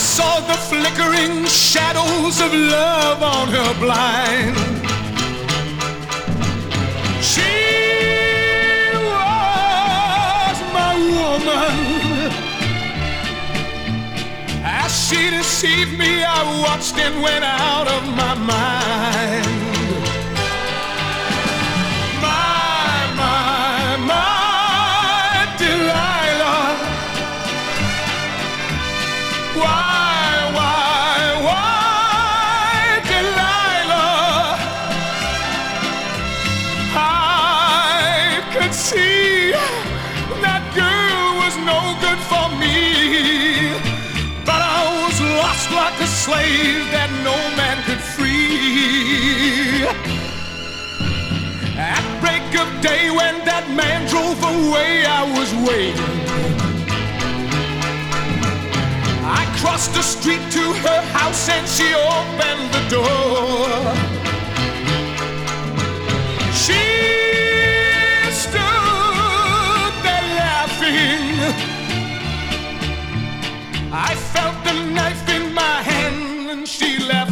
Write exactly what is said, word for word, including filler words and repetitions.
saw the flickering shadows of love on her blind. She was my woman. As she deceived me, I watched and went out of my mind. My, my, my Delilah. Why, why, why, Delilah? I could see that girl was no good for me, but I was lost like a slave that no man could free. At break of day when that man drove away, I was waiting. I crossed the street to her house and she opened the door. She stood there laughing. I felt the knife in my hand and she laughed.